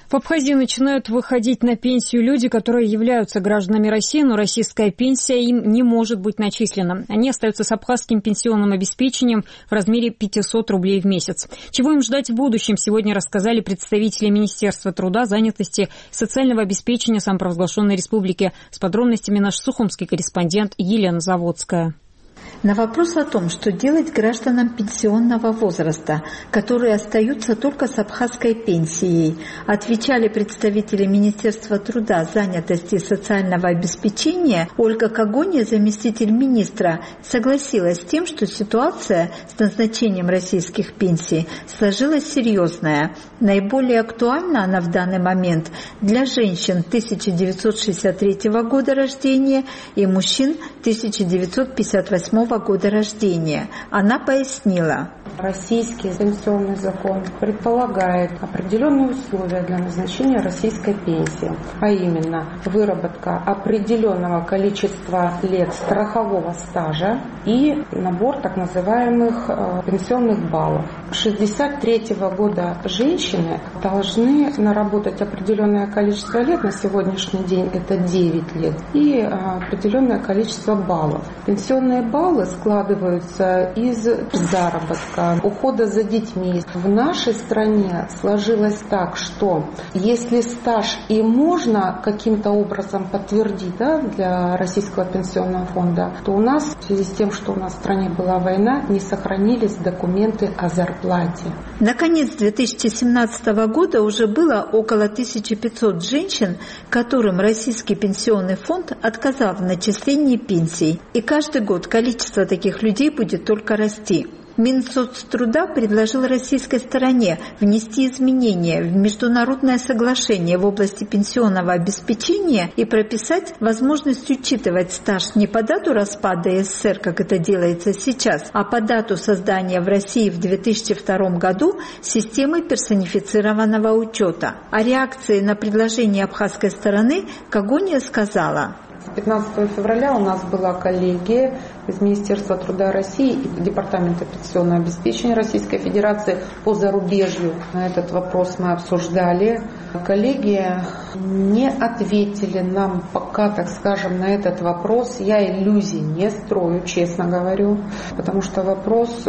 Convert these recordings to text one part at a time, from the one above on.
В Абхазии начинают выходить на пенсию люди, которые являются гражданами России, но российская пенсия им не может быть начислена. Они остаются с абхазским пенсионным обеспечением в размере 500 рублей в месяц. Чего им ждать в будущем, сегодня рассказали представители Министерства труда, занятости и социального обеспечения самопровозглашенной республики. С подробностями наш сухумский корреспондент Елена Заводская. На вопрос о том, что делать гражданам пенсионного возраста, которые остаются только с абхазской пенсией, отвечали представители Министерства труда, занятости и социального обеспечения. Ольга Когония, заместитель министра, согласилась с тем, что ситуация с назначением российских пенсий сложилась серьезная. Наиболее актуальна она в данный момент для женщин 1963 года рождения и мужчин 1958 года рождения. Она пояснила. Российский пенсионный закон предполагает определенные условия для назначения российской пенсии, а именно выработка определенного количества лет страхового стажа и набор так называемых пенсионных баллов. С 1963 года женщины должны наработать определенное количество лет, на сегодняшний день это 9 лет, и определенное количество баллов. Пенсионные баллы складываются из заработка, ухода за детьми. В нашей стране сложилось так, что если стаж и можно каким-то образом подтвердить для Российского пенсионного фонда, то у нас в связи с тем, что у нас в стране была война, не сохранились документы о зарплате. Наконец 2017 года уже было около 1500 женщин, которым Российский пенсионный фонд отказал в начислении пенсий. И каждый год количество таких людей будет только расти. Минсоцтруда предложил российской стороне внести изменения в международное соглашение в области пенсионного обеспечения и прописать возможность учитывать стаж не по дату распада СССР, как это делается сейчас, а по дату создания в России в 2002 году системы персонифицированного учета. О реакции на предложение абхазской стороны Когония сказала. 15 февраля у нас была коллегия из Министерства труда России и Департамента пенсионного обеспечения Российской Федерации по зарубежью. На этот вопрос мы обсуждали. Коллегия не ответили нам пока, так скажем, на этот вопрос. Я иллюзий не строю, честно говорю, потому что вопрос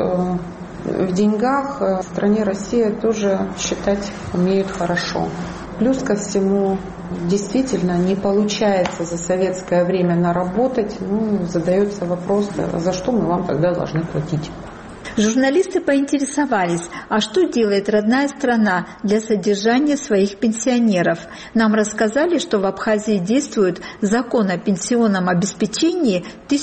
в деньгах в стране Россия тоже считать умеют хорошо. Плюс ко всему, действительно не получается за советское время наработать, задается вопрос, за что мы вам тогда должны платить. Журналисты поинтересовались, а что делает родная страна для содержания своих пенсионеров. Нам рассказали, что в Абхазии действует закон о пенсионном обеспечении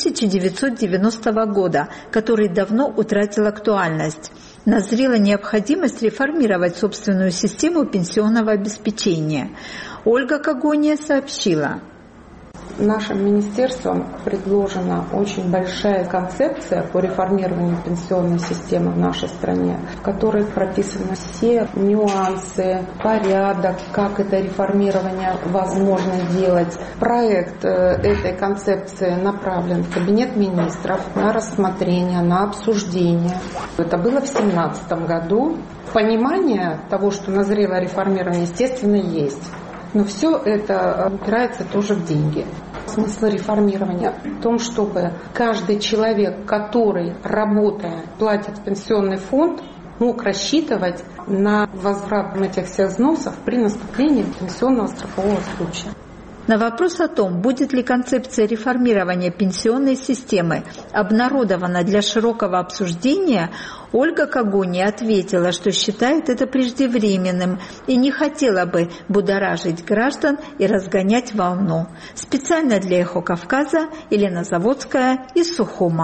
1990 года, который давно утратил актуальность. Назрела необходимость реформировать собственную систему пенсионного обеспечения. Ольга Когония сообщила. Нашим министерством предложена очень большая концепция по реформированию пенсионной системы в нашей стране, в которой прописаны все нюансы, порядок, как это реформирование возможно делать. Проект этой концепции направлен в Кабинет министров на рассмотрение, на обсуждение. Это было в 2017 году. Понимание того, что назрело реформирование, естественно, есть. Но все это упирается тоже в деньги. Смысл реформирования в том, чтобы каждый человек, который, работая, платит в пенсионный фонд, мог рассчитывать на возврат этих всех взносов при наступлении пенсионного страхового случая. На вопрос о том, будет ли концепция реформирования пенсионной системы обнародована для широкого обсуждения, Ольга Когония ответила, что считает это преждевременным и не хотела бы будоражить граждан и разгонять волну. Специально для «Эхо Кавказа» Елена Заводская из Сухума.